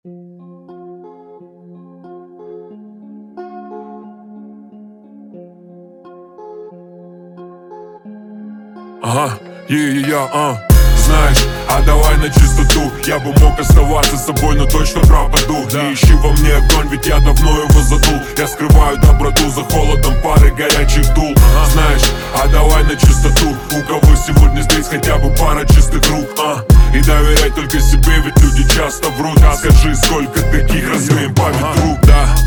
Знаешь, а давай на чистоту. Я бы мог оставаться с собой, но точно пропаду. Не ищи во мне огонь, ведь я давно его задул. Я скрываю доброту за холодом пары горячих дул. Знаешь, а давай на чистоту. У кого сегодня здесь хотя бы пара чистых рук, И доверяй только себе, ведь люди часто врут. Скажи, сколько таких развеем по ветру,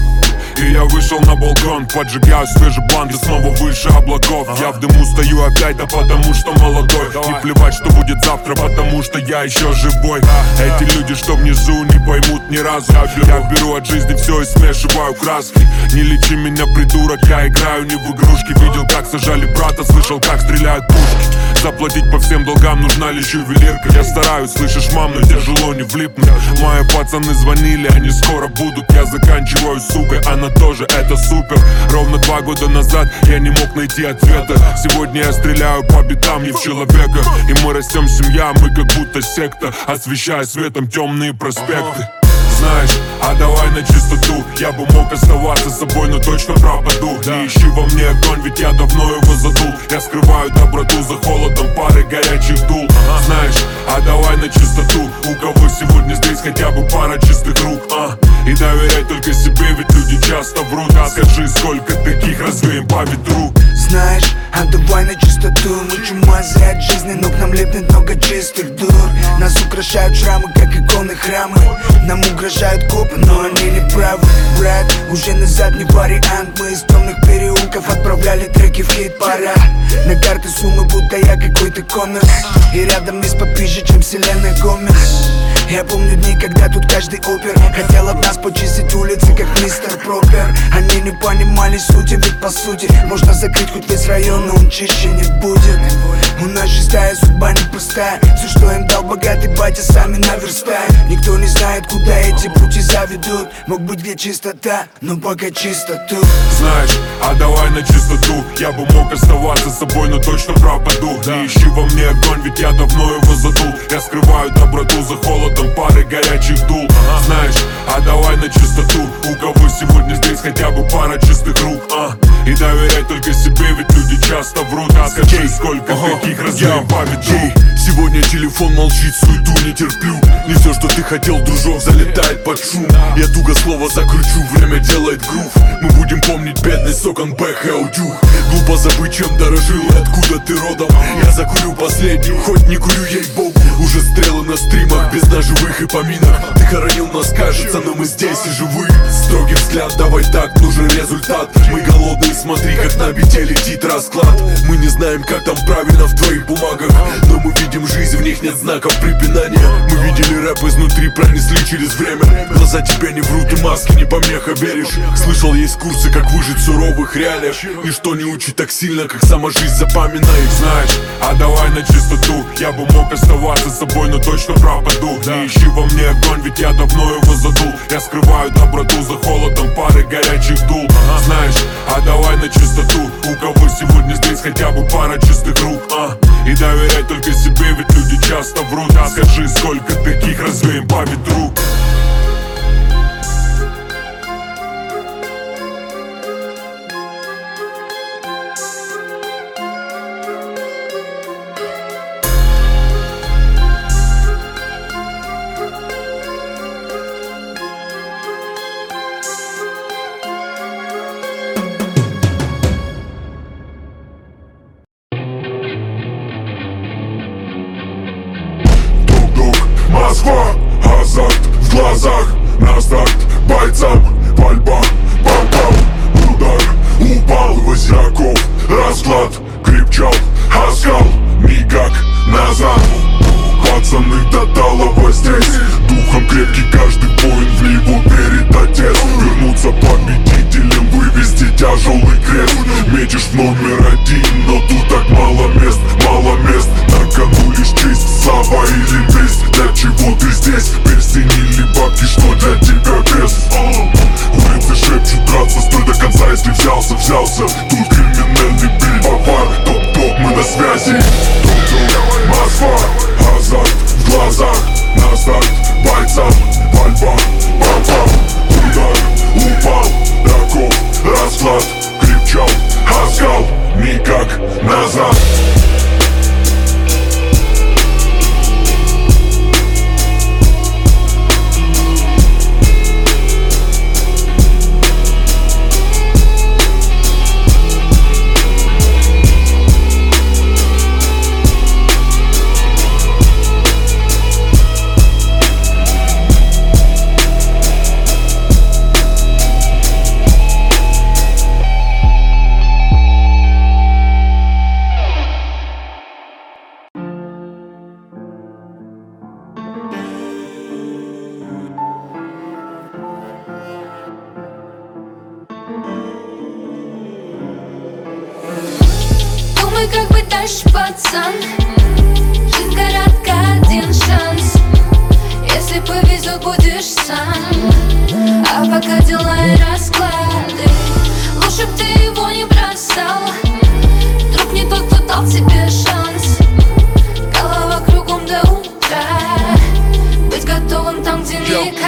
И я вышел на балкон, поджигаю свежий блант, и снова выше облаков. Я в дыму стою опять, да потому что молодой. Не плевать, что будет завтра, потому что я еще живой. Эти люди, что внизу, не поймут ни разу. Я беру от жизни все и смешиваю краски. Не лечи меня, придурок, я играю не в игрушки. Видел, как сажали брата, слышал, как стреляют пушки. Заплатить по всем долгам нужна лишь ювелирка. Я стараюсь, слышишь, мам, но тяжело не влипнуть. Мои пацаны звонили, они скоро будут. Я заканчиваю, сука, она тоже, это супер. Ровно 2 года назад я не мог найти ответа. Сегодня я стреляю по битам, не в человека. И мы растем семья, мы как будто секта, освещая светом темные проспекты. Знаешь, а давай на чистоту. Я бы мог оставаться с собой, но точно пропаду. Не ищи во мне огонь, ведь я давно его задул. Я скрываю доброту за холодом пары горячих дул. Знаешь, а давай на чистоту. У кого сегодня здесь хотя бы пара чистых рук, И доверяй только себе, ведь люди часто врут. Скажи, сколько таких развеем по ветру. Знаешь, а давай на чистоту. Мы чумазы от жизни, но к нам лепнет много чистых дур. Нас украшают шрамы, как иконы храмы. Нам угрожают копы, но они не правы. Брат, уже назад не вариант. Мы из темных переулков отправляли треки в хит-парад. На карты суммы, будто я какой-то коммерс. И рядом есть попизже, чем Селена Гомес. Я помню дни, когда тут каждый опер хотел от нас почистить улицы, как мистер Пропер. Они не понимали сути, ведь по сути можно закрыть хоть весь район, но он чище не будет. У нас шестая судьба непростая. Все, что им дал богатый батя, сами наверстают. Никто не знает, куда эти пути заведут. Мог быть где чистота, но пока чистоту. Знаешь, а давай на чистоту. Я бы мог оставаться с собой, но точно пропаду. Не ищи во мне огонь, ведь я давно его задул. Я скрываю доброту за холодом пары горячих дул. Знаешь, а давай на чистоту. У кого сегодня здесь хотя бы пара чистых рук, И доверяй только себе, ведь люди часто врут. Скажи, сколько таких развеем по ветру. Сегодня телефон молчит, суету не терплю. Не все, что ты хотел, дружок, залетает под шум. Я туго слово закручу, время делает грув. Мы будем помнить бедность, окон бэх и аудюх. Глупо забыть, чем дорожил и откуда ты родом. Я закурю последнюю, хоть не курю, ей-богу. Уже стрелы на стримах, без ножевых и поминок. Ты хоронил нас, кажется, но мы здесь и живы. Строгий взгляд, давай так, нужен результат. Мы голодные, смотри, как на бите летит расклад. Мы не знаем, как там правильно в твоих бумагах, но мы видим жизнь, в них нет знаков препинания. Мы видели рэп изнутри, пронесли через время. Глаза тебя не врут и маски не помеха, веришь? Слышал, есть курсы, как выжить в суровых реалиях. Ничто не учит так сильно, как сама жизнь, запоминай. Знаешь, а давай на чистоту. Я бы мог оставаться с собой, но точно пропаду. Не ищи во мне огонь, ведь я давно его задул. Я скрываю доброту за холодом пары горячих дул. Знаешь, а давай на чистоту. У кого сегодня здесь хотя бы пара чистых рук, И доверяй только себе, ведь люди часто врут. Скажи, сколько таких развеем по ветру. Москва, азарт в глазах, на старт бойцам, пальба, бам-бам. Удар, упал Возняков, расклад, крепчал, оскал, никак назад. Пацаны до талого здесь, духом крепкий каждый воин, в него верит отец. Вернуться победителем, вывести тяжелый крест. Метишь в номер 1, но тут так мало мест, мало мест. На кону лишь честь, слава или месть. Для чего ты здесь? Перстень или бабки, что для тебя без? Улицы шепчут, драться, стой до конца, если взялся, взялся. Тут криминальный бильбовар, топ-топ, мы на связи. Топ-топ, Москва, азарт в глазах, на старт бойцам, пальба, дальше, пацан? Жизнь коротка, один шанс. Если повезет, будешь сам. А пока дела и расклады, лучше б ты его не бросал. Вдруг не тот, кто дал тебе шанс. Голова кругом до утра. Быть готовым там, где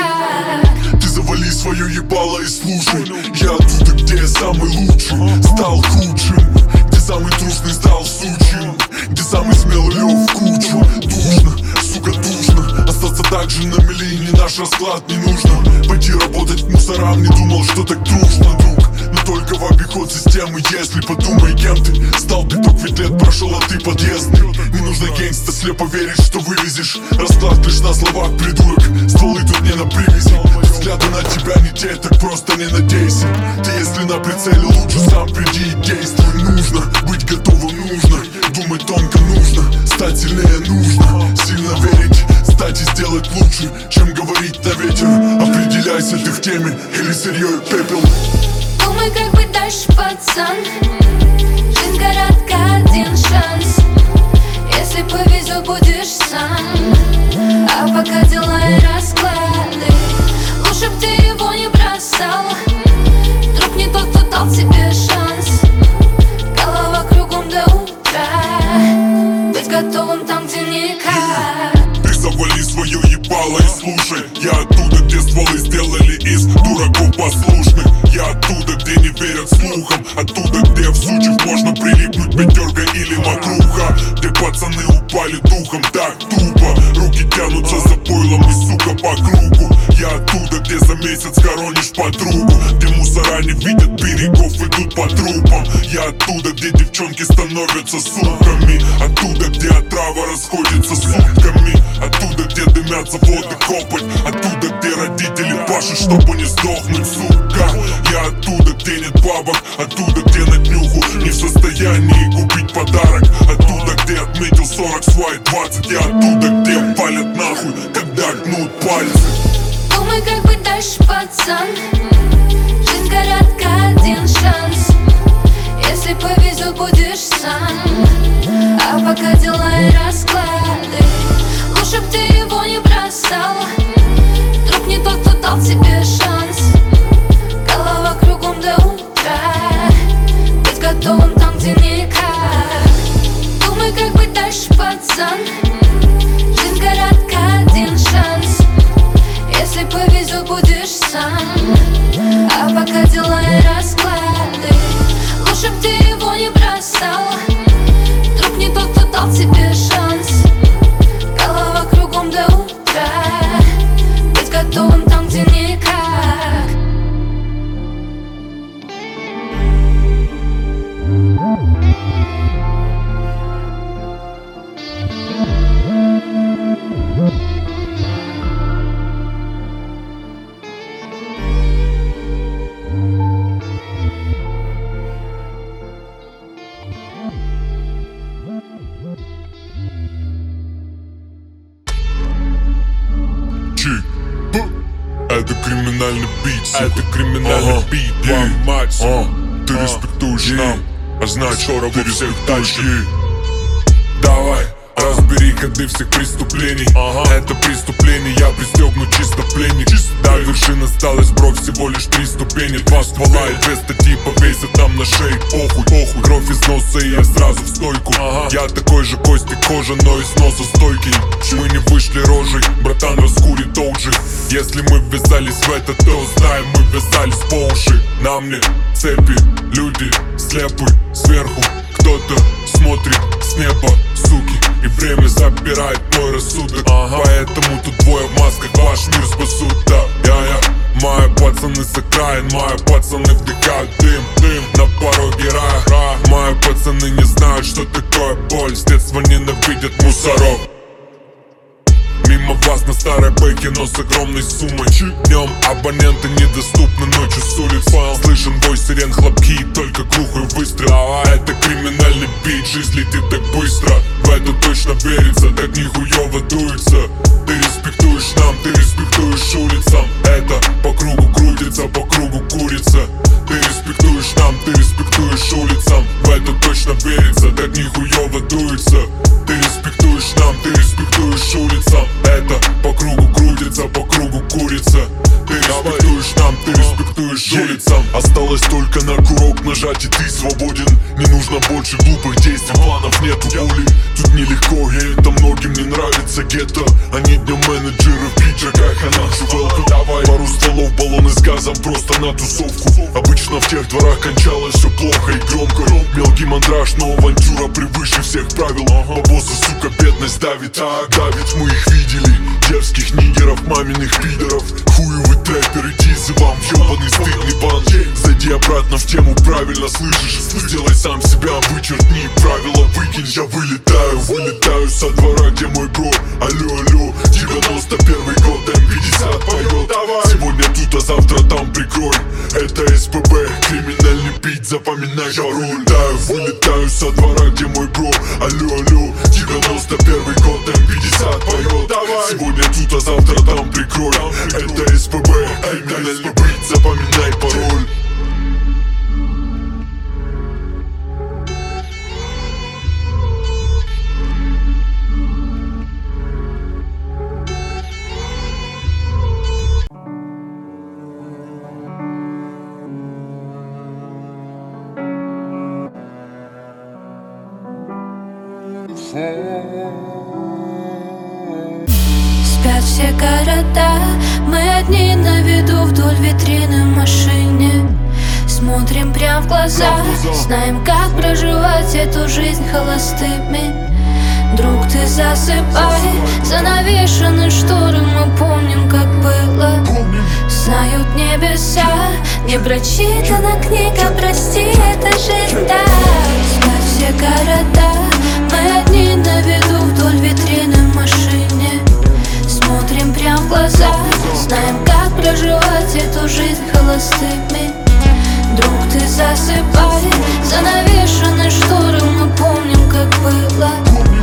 никак. Ты завали свое ебало и слушай. Я оттуда, где я самый лучший. Стал худшим, где самый трусный стал сучим, где самый смелый лёг в кучу. Душно, сука, душно. Остаться так же на мели, не наш расклад, не нужно. Пойти работать к мусорам, не думал, что так дружно, друг. Но только в обиход системы, если подумай, кем ты стал. Пяток ведь лет прошел, а ты подъездный. Не нужно гейнста слепо верить, что вывезешь. Расклад лишь на словах, придурок. Стволы тут не на привязи. Взгляды на тебя не те, так просто не надейся. Ты если на прицеле, лучше сам приди и действуй. Нужно быть готовым, нужно думать тонко, нужно стать сильнее, нужно сильно верить, стать и сделать лучше, чем говорить на ветер. Определяйся, ты в теме или сырье и пепел. Думай, как быть дальше, пацан. Жизнь коротка, один шанс. Если повезет, будешь сам. А пока дела и расклады, лучше б ты его не бросал. Вдруг не тот, кто дал тебе шанс. Голова кругом до утра. Быть готовым там, где никак. Ты завали свое ебало и слушай. Я оттуда, где стволы сделали из дураков послушных. Я оттуда, где не верят слухам. Оттуда, где в сучьев можно прилипнуть пятерка или мокруха. Где пацаны упали духом так тупо. Руки тянутся за пойлом и сука по кругу. Я оттуда, где за месяц хоронишь подругу. Где мусора не видят берегов, идут по трупам. Я оттуда, где девчонки становятся суками. Оттуда, где отрава расходится сутками. Оттуда, где дымят заводы копоть. Оттуда, где родители пашут, чтобы не сдохнуть, сука. Я оттуда, где нет бабок. Оттуда, где на днюху не в состоянии купить подарок. Оттуда, где отметил 40 свои 20. Я оттуда, где палят нахуй, когда гнут пальцы. Думай, как быть дальше, пацан. Жизнь коротка, один шанс. Если повезет, будешь сам. А пока дела и расклады, лучше б ты его не бросал. Вдруг не тот, кто дал тебе шанс. Голова кругом до утра. Быть готовым там, где никак. Думай, как быть дальше, пацан. Жизнь коротка, один шанс. Если повезет, будешь сам. А пока дела и расклады, лучше б ты его не бросал. Вдруг не тот, кто дал тебе шанс. Голова кругом до утра. Быть готовым там, где никак. Это криминальный бит, это криминальный бит. Вам мать, ты респектуешь нам, а значит, ты респектуешь. Давай, разбери ходы всех преступлений. Это преступление, я пристегну чисто пленник. До вершины осталось, бро, всего лишь 3 ступени. 2 ствола и 2 статьи повесят нам на шее. Похуй, похуй, кровь из носа и я сразу в стойку. Я такой же кости кожа, но из носа стойкий. Мы не вышли рожей, братан, раскурит OG. Если мы ввязались в это, то знаем, мы ввязались по уши. На мне цепи, люди слепы сверху. Кто-то смотрит с неба, суки. И время забирает мой рассудок. Поэтому тут двое в масках ваш мир спасут, да. Мои пацаны с окраин, мои пацаны вдыхают дым, на пороге рая. Мои пацаны не знают, что такое боль. С детства ненавидят мусоров. Мимо вас на старой бэке, но с огромной суммой. Днем абоненты недоступны, ночью с улиц. Слышен вой сирен, хлопки и только глухой выстрел. Это криминальный бит, жизнь летит так быстро. В это точно верится, так нихуёво дуется. Ты респектуешь нам, ты респектуешь улицам. Это по кругу крутится, по кругу курица. Ты респектуешь нам, ты респектуешь улицам. В это точно верится, так нихуёво Осталось только на курок нажать, и ты свободен. Не нужно больше глупых действий, планов нету воли. Тут нелегко, и это многим не нравится. Гетто, они днем менеджеры в пиджаках, а ночью welcome. Давай пару стволов, баллоны с газом просто на тусовку. Обычно в тех дворах кончалось все плохо и громко. Мелкий мандраж, но авантюра превыше всех правил. Бабосы, сука, бедность давит, давит. Мы их видели, дерзких нигеров, маминых пидоров. Хуевый трэпер, иди вам в ёбаный стыдный бан. Зайди обратно в тему, правильно слышишь. Сделай сам себя, вычеркни правила, выкинь. Я вылетаю со двора, где мой бро. Алло, алло, 91-й год, М50 поет. Сегодня тут, а завтра там, прикрой. Это СПБ, криминальный бит, запоминай пароль. Вылетаю со двора, где мой бро. Алло, алло, 91-й год, М50 поет. Сегодня тут, а завтра там, прикрой. Это СПБ, криминальный бит, запоминай пароль. Спят все города, мы одни на виду вдоль витрины в машине. Смотрим прям в глаза, знаем, как проживать эту жизнь холостыми. Друг, ты засыпай, занавешены шторы, мы помним, как было. Знают небеса, не прочитана книга, прости, это жизнь, да. Спят все города, мы одни на виду вдоль витрины в машине. Смотрим прям в глаза, знаем, как проживать эту жизнь холостыми. Друг, ты засыпай, занавешены шторы, мы помним, как было.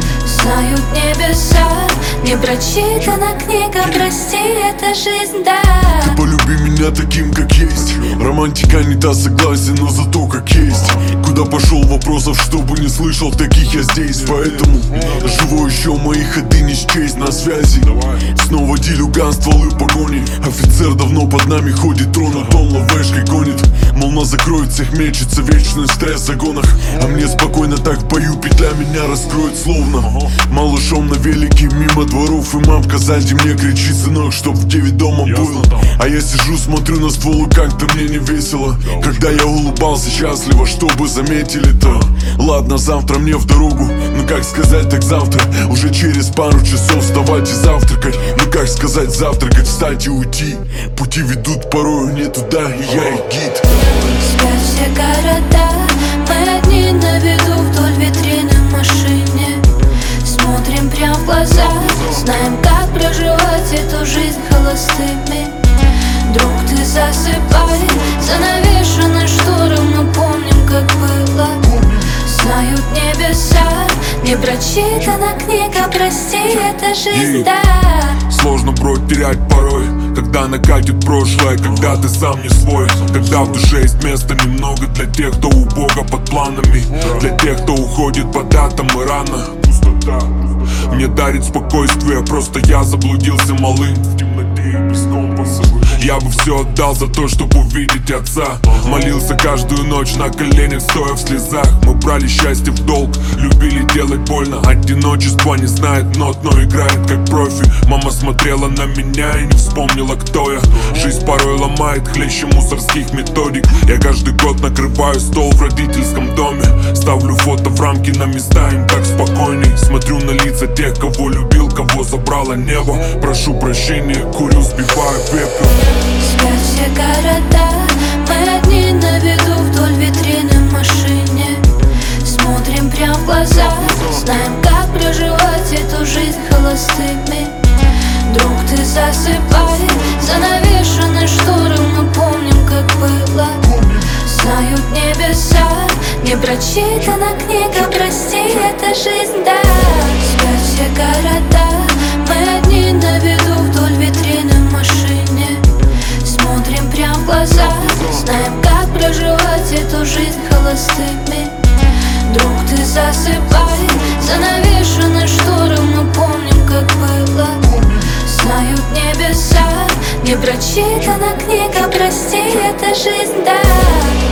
Знают небеса, не прочитана книга, прости, это жизнь, да. Ты полюби меня таким, как есть. Романтика не та, согласен, но зато как есть. Куда пошел, вопросов, чтобы не слышал, таких я здесь. Поэтому живу еще, мои ходы не счесть. На связи снова дилюган, стволы погони. Офицер давно под нами ходит, тронут, он лавешкой гонит. Мол, нас закроет, всех мечется, вечный стресс в загонах. А мне спокойно так в бою, петля меня раскроет словно. Малышом на велике мимо дворов, и мамка сзади мне кричит: сынок, чтоб в 9 дома был. А я сижу, смотрю на ствол, и как-то мне не весело. Когда я улыбался счастливо, чтобы заметили-то. Ладно, завтра мне в дорогу, ну как сказать, так завтра. Уже через пару часов вставать и завтракать. Ну как сказать, завтракать, встать и уйти. Пути ведут порою не туда, и я их гид. Спят все города, мы одни на виду вдоль витрины в машине. Смотрим прям в глаза, знаем, как проживать эту жизнь холостыми. Друг, ты засыпай, занавешены шторы, мы помним, как было. Знают небеса, не прочитана книга, прости, это жизнь, да. Сложно, бро, терять порой, когда накатит прошлое, когда ты сам не свой. Когда в душе есть места немного для тех, кто у Бога под планами. Для тех, кто уходит по датам и рано. Пустота мне дарит спокойствие, просто я заблудился малым в темноте и без компаса. Я бы все отдал за то, чтобы увидеть отца. Молился каждую ночь на коленях, стоя в слезах. Мы брали счастье в долг, любили делать больно. Одиночество не знает нот, но играет как профи. Мама смотрела на меня и не вспомнила, кто я. Жизнь порой ломает хлеще мусорских методик. Я каждый год накрываю стол в родительском доме. Ставлю фото в рамки на места, им так спокойней. Смотрю на лица тех, кого любил, кого забрало небо. Прошу прощения, курю, сбиваю пепел. Спят все города, мы одни на виду вдоль витрины в машине. Смотрим прям в глаза, знаем, как проживать эту жизнь холостыми. Друг, ты засыпай, занавешены шторы, мы помним, как было. Знают небеса, не прочитана книга, прости, это жизнь, да. Спят все города, мы одни на виду вдоль витрины в машине. Смотрим прям в глаза, знаем, как проживать эту жизнь холостыми. Друг, ты засыпай, занавешены шторы, мы помним, как было. Знают небеса, не прочитана книга, прости, это жизнь, да.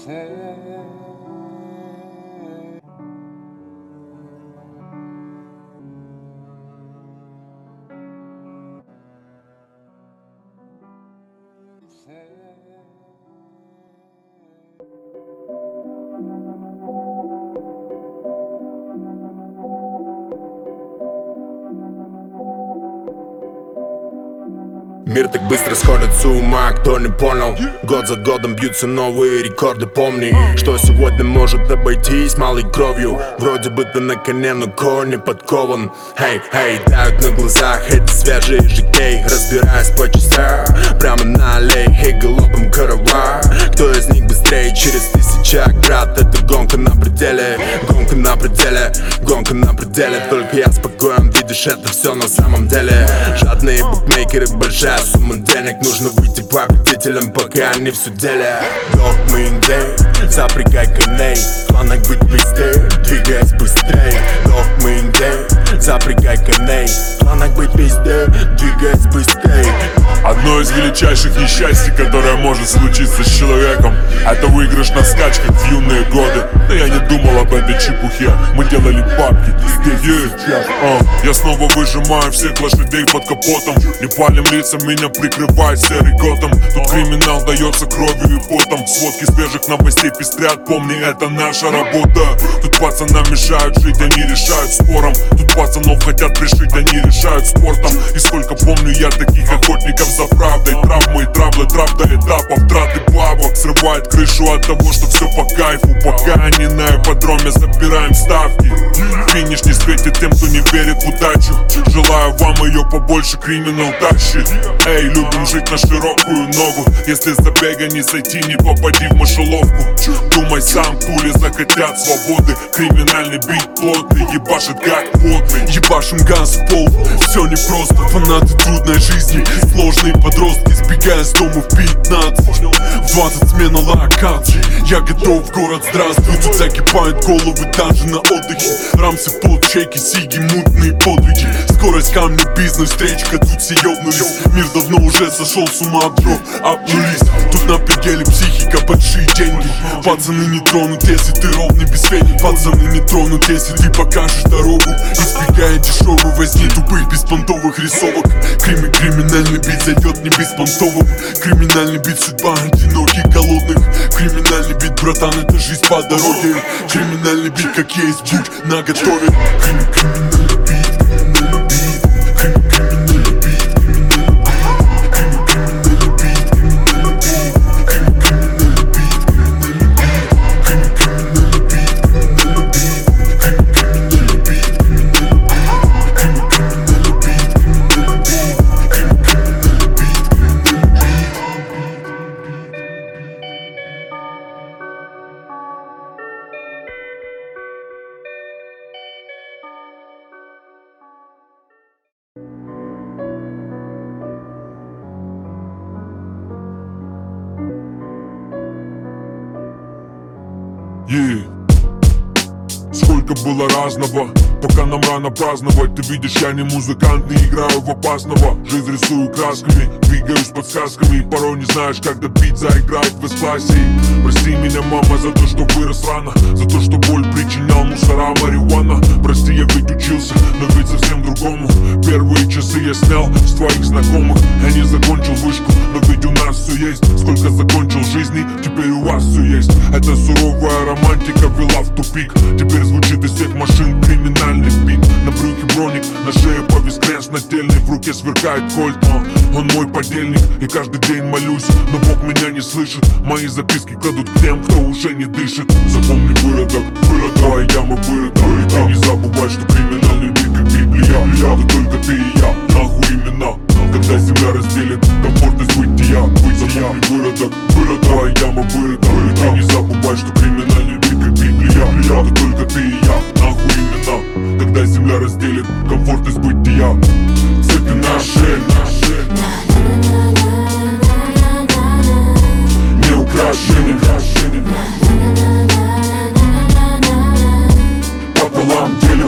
Мир так быстро сходит с ума, кто не понял. Год за годом бьются новые рекорды. Помни, что сегодня может обойтись малой кровью. Вроде бы ты на коне, но конь не подкован. Хей, хей, тают на глазах эти свежие жикей. Разбираясь по частям, прямо на аллее. Хей, галопом караван. Кто из них быстрее? Через 1000 оград. Это гонка на пределе, гонка на пределе, гонка на пределе. Только я спокоен, видишь, это все на самом деле. Жадные букмекеры, большая сумма денег. Нужно выйти победителем, пока они в суделе. Док-мин день, запрягай коней. В планах быть везде, двигаясь быстрей. Док-мин день, запрягай коней. В планах быть везде, двигаясь быстрей. Одно из величайших несчастий, которое может случиться с человеком, это выигрыш на скачках в юные годы. Но я не думал об этой чепухе. Мы делали бабки здесь и сейчас. Я снова выжимаю всех лошадей под капотом. Непалим лица меня прикрывает серый Готэм. Тут криминал дается кровью и потом. Сводки свежих новостей пестрят, помни, это наша работа. Тут пацанам мешают жить, они решают спором. Тут пацанов хотят пришить, они решают спортом. И сколько помню я таких охотников за правдой. Травмы и траблы, трав до этапов, траты бабок. Срывает крышу от того, что все по кайфу. Пока они на ипподроме забираем ставки. Финиш не светит тем, кто не верит в удачу. Желаю вам ее побольше, криминал тащит. Эй, любим жить на широкую ногу. Если с забега не сойти, не попади в мышеловку. Думай сам, пули захотят свободы. Криминальный бит плотный, ебашит как плотный. Ебашим газ в пол, все непросто. Фанаты трудной жизни, сложные подростки. Сбегая с дома в 15, 20 смена локаций. Я готов в город, здравствуй. Тут закипают головы даже на отдыхе. Рамсы под чеки, сиги, мутные подвиги. Скорость камня, бизнес, встречка, тут все ёбнулись. Мир давно уже сошел с ума от дров, обнулись. Тут на пределе психика, большие деньги. Пацаны не тронут, если ты ровный без фени. Пацаны не тронут, если ты покажешь дорогу. Избегая дешевой возни, тупых беспонтовых рисовок. Криминальный бит зайдет не беспонтовым. Криминальный бит, судьба одиноких голодных. Криминальный бит, братан, это жизнь по дороге. Криминальный бит, как есть, будь наготове. Криминальный бит, криминальный бит, криминальный бит, криминальный бит, криминальный бит, криминальный бит, криминальный бит, криминальный бит, криминальный бит, криминальный бит, Сколько было разного, пока нам рано праздновать. Ты видишь, я не музыкант, не играю в опасного. Жизнь рисую красками, двигаюсь подсказками. И порой не знаешь, когда бит заиграет в эс-классе. Прости меня, мама, за то, что вырос рано, за то, что боль причинял мусора, марихуана. Прости, я ведь учился, но ведь совсем другому. Первые часы я снял с твоих знакомых. Я не закончил вышку, но ведь у нас все есть. Сколько закончил жизни, теперь у вас все есть. Эта суровая романтика вела в тупик. Теперь звучит из всех машин криминальный бит. На брюке броник, на шее повис крест нательный. В руке сверкает кольт, он мой подельник. И каждый день молюсь, но Бог меня не слышит. Мои записки кладут к тем, кто уже не дышит. Запомни, выродок, твоя яма выродок. И ты не забывай, что криминальный бит как Библия. Это только ты и я, нахуй имена. Когда земля разделит комфортность бытия. Запомни, выродок, твоя яма выродок. И ты не забывай, что криминальный бит как Библия. Это только ты и я, нахуй имена. Когда земля разделит комфортность бытия. Цепи наши, не украшены, пополам делим.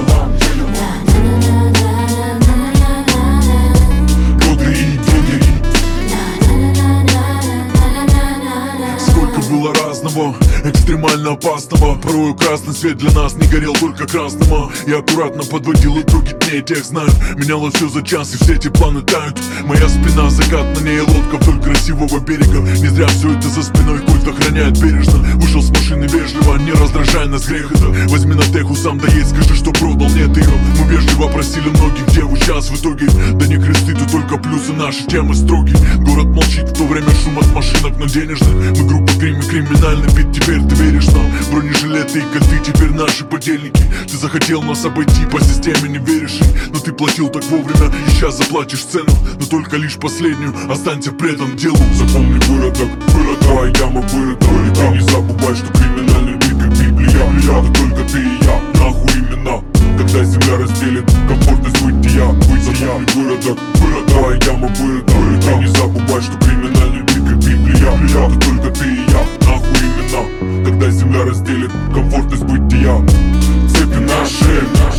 Мудрые деньги. Сколько было разного, криминально опасного. Порою красный свет для нас не горел только красного. Я аккуратно подводил итоги дней тех, знаю. Менялось все за час, и все эти планы тают. Моя спина закат, на ней лодка вдоль красивого берега. Не зря все это за спиной, культ охраняет бережно. Вышел с машины вежливо, не раздражай нас грехота. Возьми на теху, сам доедь, скажи, что продал, нет ее. Мы вежливо просили многих, где вы сейчас в итоге? Да не кресты, тут только плюсы, наши темы строгие. Город молчит, в то время шум от машинок, но денежных. Мы группа криминальный бит, теперь ты веришь нам. Бронежилеты и кольты теперь наши подельники. Ты захотел нас обойти, по системе не веришь, но ты платил так вовремя, и сейчас заплатишь цену, но только лишь последнюю. Останься предан делу. Запомни выродок, твоя яма вырыта. И ты не забывай, что криминальный бит как Библия. Это только ты и я, нахуй имена. Когда земля разделит комфортность бытия. Запомни выродок, твоя яма вырыта. И ты не забывай, что криминальный бит как Библия. Это только ты и я, нахуй имена. Когда земля разделит комфортность бытия. Цепи наши,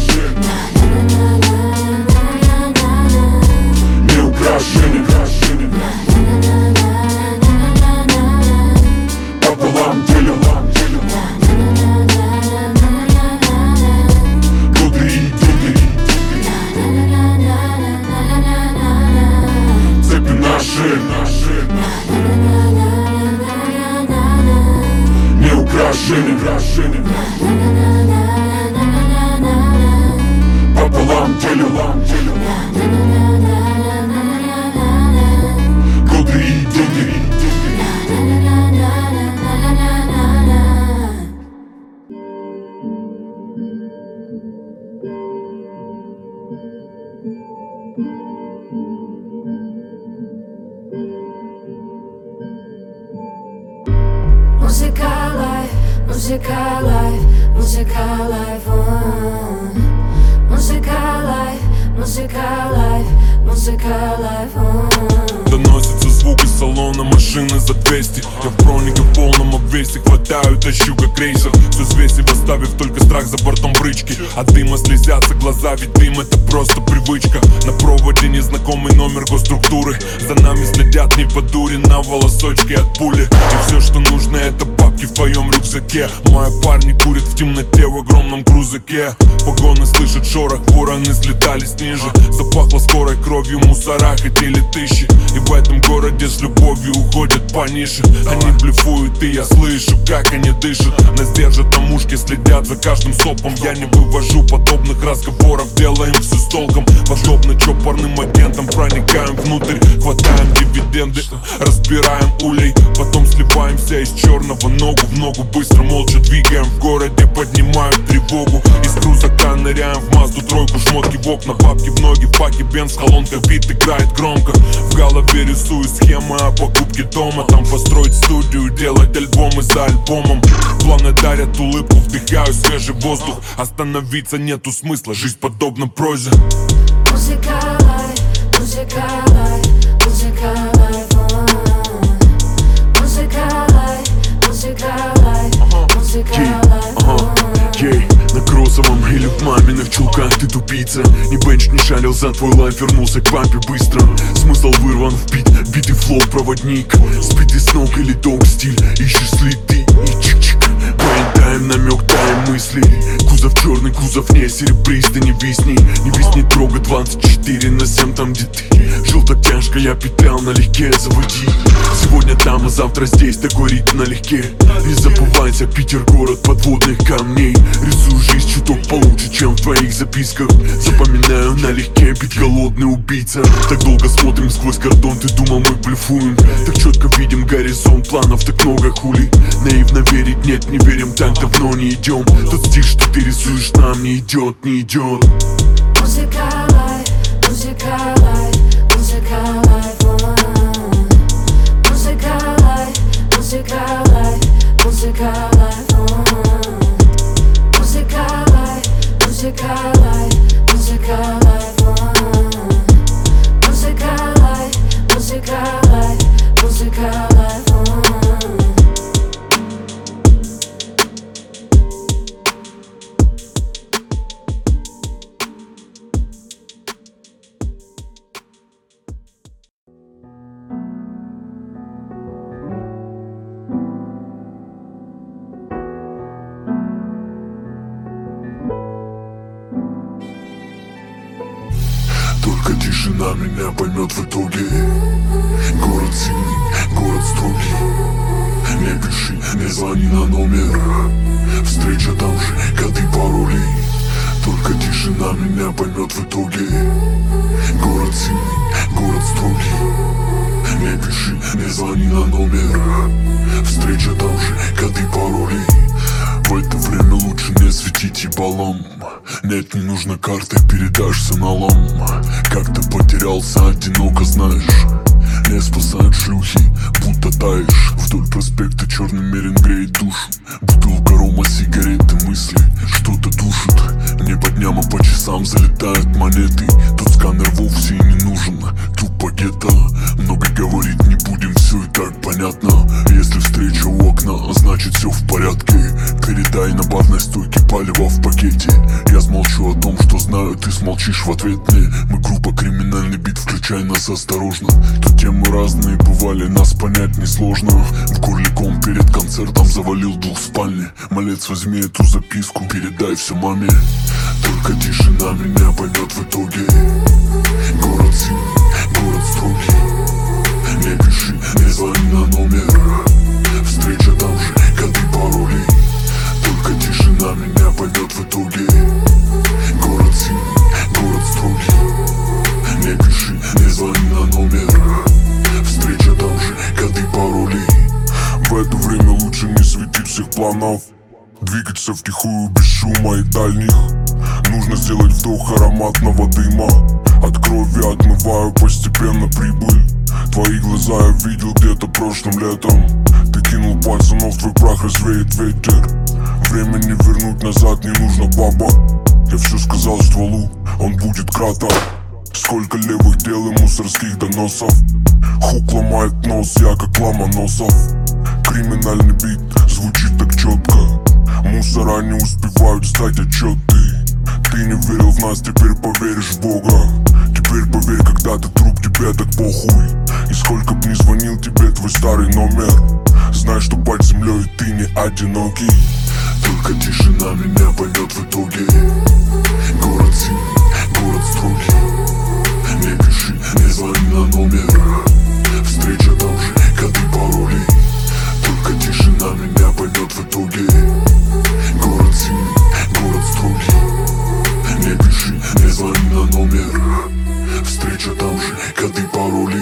не украшены. Пополам делим годы и деньги. Цепи наши, не украшены. Пополам делим годы и деньги. Музыка лайф, музыка лайф, музыка лайф, музыка лайф, музыка лайф, музыка лайф. Доносится звук из салона машины за 200. Я в бронике в полном обвесе, хватаю, тащу как рейсер. Все взвесив, оставив только страх за бортом брычки. От дыма слезятся глаза, ведь дым это просто привычка. На проводе незнакомый номер госструктуры. За нами следят не по дуре, на волосочке от пули. И все, что нужно, это бабки в твоем рюкзаке. Мои парни курят в темноте в огромном крузаке. Погоны слышат шорох, вороны слетались ниже. Запахло скорой кровью, мусора хотели тысячи. И в этом городе с любовью уходят по нише. Они блефуют, и я слышу, как они дышат. Нас держат на мушке, следят за каждым сопом. Я не вывожу подобных разговоров, делаем все с толком. Подобно чопорным агентам проникаем внутрь. Хватаем дивиденды, разбираем улей. Потом сливаемся из черного ногу в ногу. Быстро, молча двигаем в городе, поднимают тревогу. Из крузака ныряем в Мазду тройку. Шмотки в окна, бабки в ноги, факи, бенз, колонка, бит играет громко. В голове рисую схемы о покупке дома. Там построить студию, делать альбомы за альбомом. Планы дарят улыбку, вдыхаю свежий воздух. Остановиться нету смысла, жизнь подобна прозе. Музыка лайф, музыка лайф, музыка лайф, музыка лайф, музыка лайф, музыка лайф. На кроссовом или в маминых чулках ты тупица. Ни бенч не шарил за твой лайф, вернулся к папе быстро. Смысл вырван в бит, битый флоу проводник. Сбитый с ног или док-стиль, ищешь следы и чик-чик. Поедаем намек, таем мысли. Кузов черный, кузов не серебристый, не висни. Не висни, трогай 24/7 там, где ты. Жил так тяжко, я петлял налегке, заводи. Сегодня там, а завтра здесь, такой ритм налегке. Не забывайся, Питер город подводных камней. Рисую жизнь чуток получше, чем в твоих записках. Запоминаю налегке, бит голодный убийца. Так долго смотрим сквозь кордон, ты думал мы блефуем. Так четко видим горизонт, планов так много, хули. Наивно верить, нет, не верим, так давно не идем. Тот стиль, что ты рисуешь, нам не идет, не идет. Музыка лайф, музыка лайф, музыка лайф, музыка лайф, музыка лайф, музыка лайф, музыка лайф, музыка лайф, музыка лайф, музыка лайф, музыка лайф, музыка лайф. тишина меня поймет в итоге. Город синий, город строгий. Не пиши, не звони на номер. Встреча там же, коды паролей. Только тишина меня поймет в итоге. Город синий, город строгий. Не пиши, не звони на номер. Встреча там же, коды паролей. В это время лучше не светить ебалом. Нет, не нужно карты, передашься на лом. Как ты потерялся, одиноко знаешь. Не спасают шлюхи, будто таешь. Вдоль проспекта черный мерин греет душу. Бутылка рома, сигареты, мысли что-то душит. Не по дням, а по часам залетают монеты. Тут сканер вовсе и не нужен. Тупо гетто. Много говорить не будем, все и так понятно. Если встреча у окна, значит все в порядке. Передай на барной стойке палево в пакете. Я смолчу о том, что знаю, ты смолчишь в ответ мне. Мы группа криминальный бит, включай нас осторожно. Тут темы разные бывали, нас понять несложно. В горле ком перед концертом завалил дух в спальне. Малец, возьми эту записку, передай все маме. Только тишина меня поймет в итоге. Город синий, город строгий. Не пиши, не звони на номер. Встреча там же, коды паролей. Только тишина меня поймет в итоге. Город синий, город строгий. Не пиши, не звони на номер. Встреча там же, коды паролей. В это время лучше не светить всех планов. Двигаться втихую без шума и дальних. Нужно сделать вдох ароматного дыма. От крови отмываю постепенно прибыль. Твои глаза я видел где-то прошлым летом. Ты кинул пальцем, но в твой прах развеет ветер. Время не вернуть назад, не нужно, баба. Я все сказал стволу, он будет краток. Сколько левых дел и мусорских доносов. Хук ломает нос, я как Ломоносов. Криминальный бит звучит так четко. Мусора не успевают сдать отчеты. Ты не верил в нас, теперь поверишь в Бога. Теперь поверь, когда ты труп, тебе так похуй. И сколько б ни звонил тебе твой старый номер, знай, что под землей ты не одинокий. Только тишина меня поймет в итоге. Город синий, город строгий. Не пиши, не звони на номер. Встреча там же, коды паролей. Только тишина меня поймет в итоге. Город синий, город строгий. Не пиши, не звони на номер. Встреча там же, коды паролей.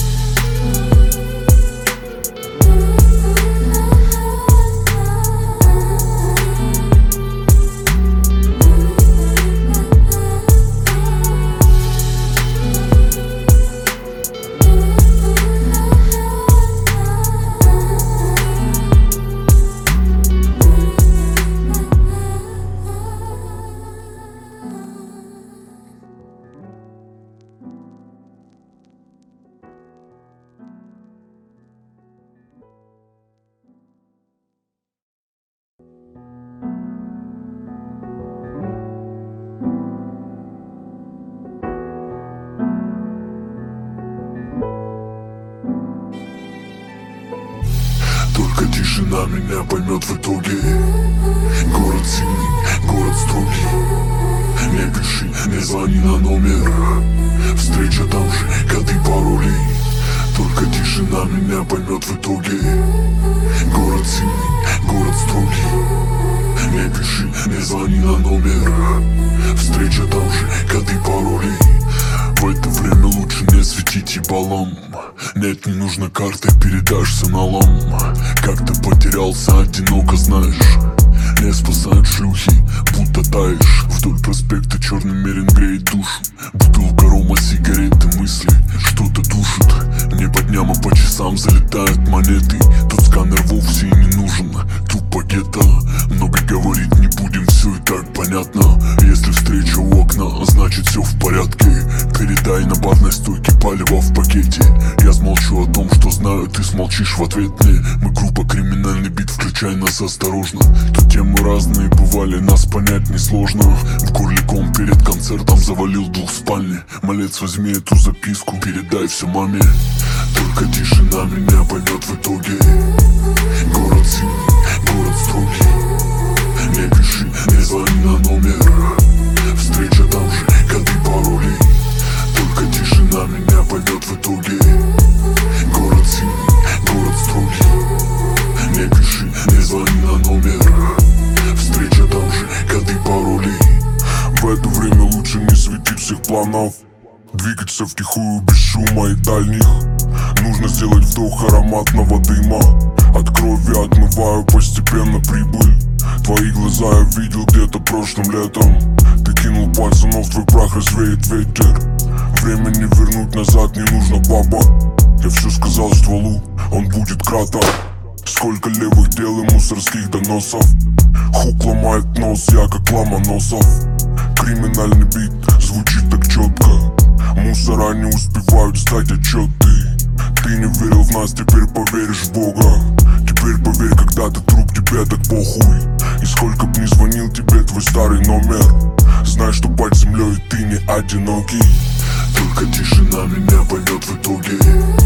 Только тишина меня поймет в итоге. Город синий, город строгий. Не пиши, не звони на номер. Встреча там же, коды паролей. Только тишина меня поймет в итоге. Город синий, город строгий. Не пиши, не звони на номер. Встреча там же, коды паролей. В это время лучше не светить ебалом. Нет, не нужно карты, передашься на лом. Как ты потерялся, одиноко знаешь. Не спасают шлюхи, будто таешь. Вдоль проспекта черный мерин греет душу. Бутылка рома, сигареты, мысли что-то душит. Не по дням, а по часам залетают монеты. Тут сканер вовсе и не нужен. Тупо гетто. Много говорить не будем, все и так понятно. Если встреча у окна, значит все в порядке. Передай на барной стойке палево в пакете. Я смолчу о том, что знаю, ты смолчишь в ответ мне. Мы группа криминальный бит, включай нас осторожно. Тут темы разные бывали, нас понять несложно. В горле ком перед концертом завалил дух в спальне. Малец, возьми эту записку, передай все маме. Только тишина меня поймет в итоге. Город синий, город строгий. Не пиши, не звони на номер. Встреча там же, коды паролей. Только тишина тишина меня поймет в итоге. Город синий, город строгий. Не пиши, не звони на номер. Встреча там же, коды, пароли. В это время лучше не светить всех планов. Двигаться втихую без шума и дальних. Нужно сделать вдох ароматного дыма. От крови отмываю постепенно прибыль. Твои глаза я видел где-то прошлым летом. Ты кинул пальцем, но в твой прах развеет ветер. Время не вернуть назад, не нужно, баба. Я все сказал стволу, он будет краток. Сколько левых дел и мусорских доносов. Хук ломает нос, я как Ломоносов. Криминальный бит звучит так четко. Мусора не успевают сдать отчеты. Ты не верил в нас, теперь поверишь в Бога. Теперь поверь, когда ты труп, тебе так похуй. И сколько б ни звонил тебе твой старый номер, знай, что под землей ты не одинокий. Только тишина меня поймет в итоге.